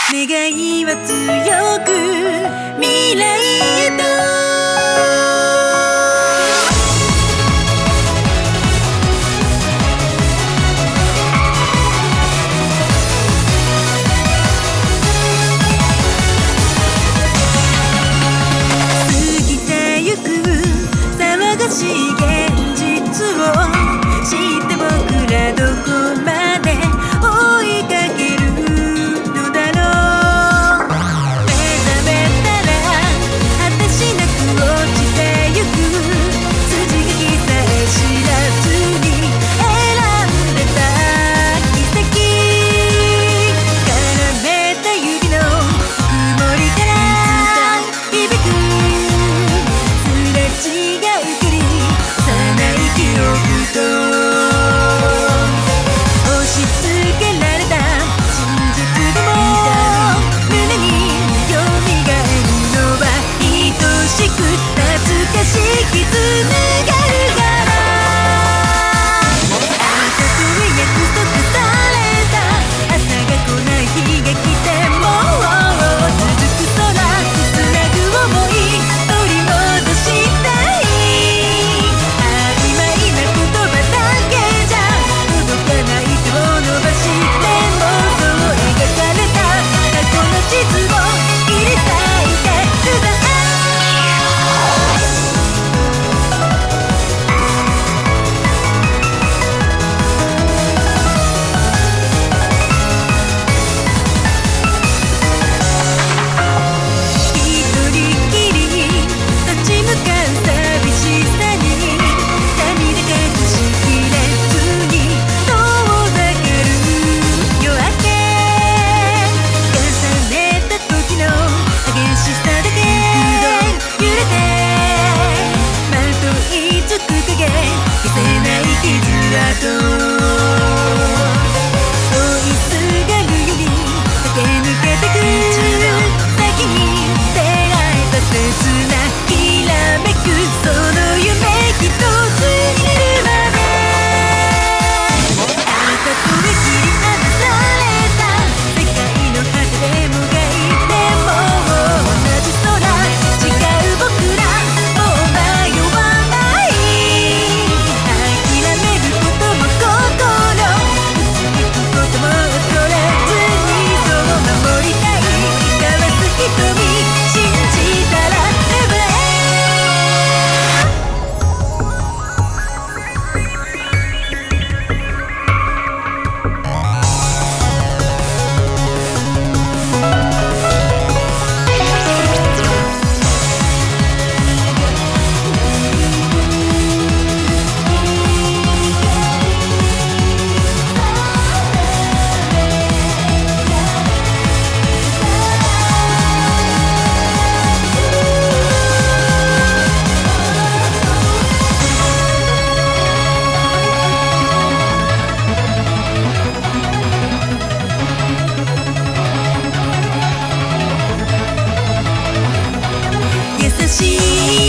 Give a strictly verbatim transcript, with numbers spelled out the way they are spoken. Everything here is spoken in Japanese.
願いは強く未来へとしい現実を知って僕らどこまで追いかけるのだろう。目覚めたら果てしなく落ちてゆく筋書きさえ知らずに選んでた奇跡。絡めた指の曇りから響くすれ違う記憶と押し付けられた真実でも胸に蘇るのは愛しく懐かしい絆があるからあなたと約束された朝が来ない日が来ても続く空つなぐ想い取り戻したい。地図を切り裂いてください。一人きり立ち向かう寂しさに涙隠しきれずに遠ざかる夜明け。激しさだけ揺れてまといつく影消せない傷跡追いすがるより駆け抜けてく先に出会えた切なきらめくその夢一つになるまであなたとで切り離された世界の果てでもがいても優しい